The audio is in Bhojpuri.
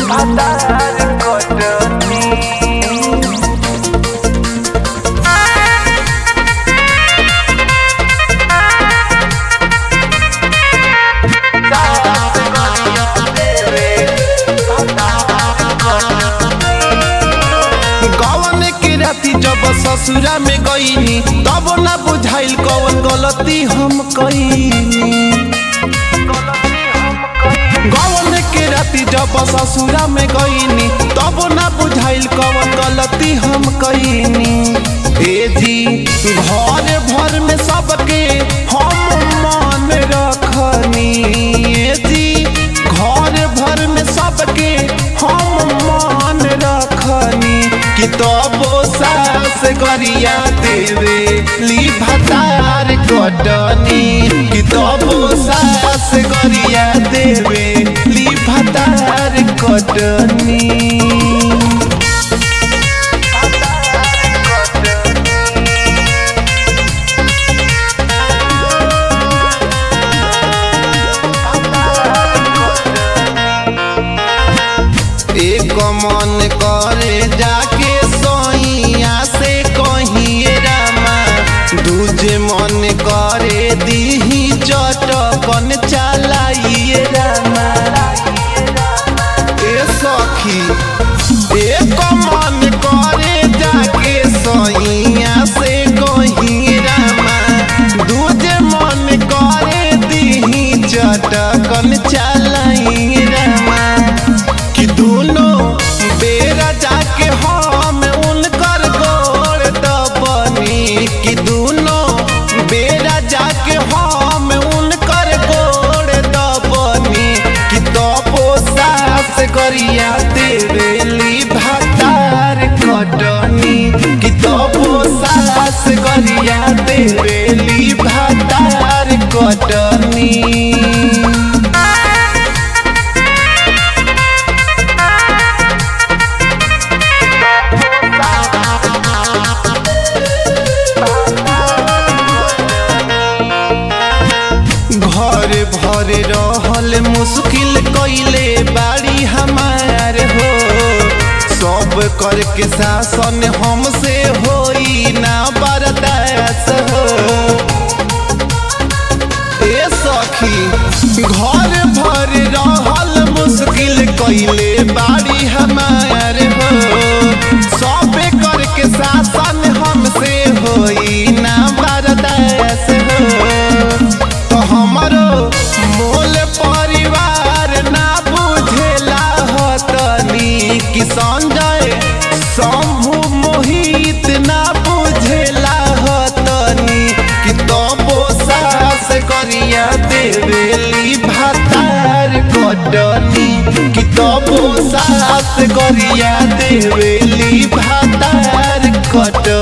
जब ससुरा में गईनी तब ना बुझाइल कौन गलती हम कईनी। गवन के राती जब ससुरा में गईनी तब ना बुझाइल कौन गलती हम कईनी। ए जी घर भर में सबके हम मान रखनी। ए जी घर भर में सबके हम मान रखनी कि तब सास गरिया देवे ली भतार कटनी। कि तब सास गरिया देवे ली भतार कटनी। एक मन करे जाके सोइया से कहिए रामा, दूजे मन करे दीही चटकन चलाइए रामा। ए सखी एक मन करे जाके सोइया से कहिए रामा, दूजे मन करे दीही चटकन चलाइए रामा। कि दोनों बेरा जाके हम उनकर गोड़ दबनी। कि दोनों बेरा जाके हम उनकर गोड़ दबनी। कि तबो सास गरिया देवेली भतार कटनी। कि तबो सास गरिया देवेली भतार कटनी। घर भर रहल मुश्किल कइले बाड़ी हमार हो। सब करके शासन हमसे होई ना बर्दाश्त हो। ए सखी घर भर रहल मुश्किल कइले बाड़ी हमार हो। सब करके शासन हमसे होई ना बर्दाश्त हो। हमरो मोल परिवार ना बुझेला हतनी। कि संजय शंभु मोहित ना बुझेला हतनी। कि तबो सास गरिया देवेली भतार कटनी। कि तबो सास गरिया देवेली भतार कटनी।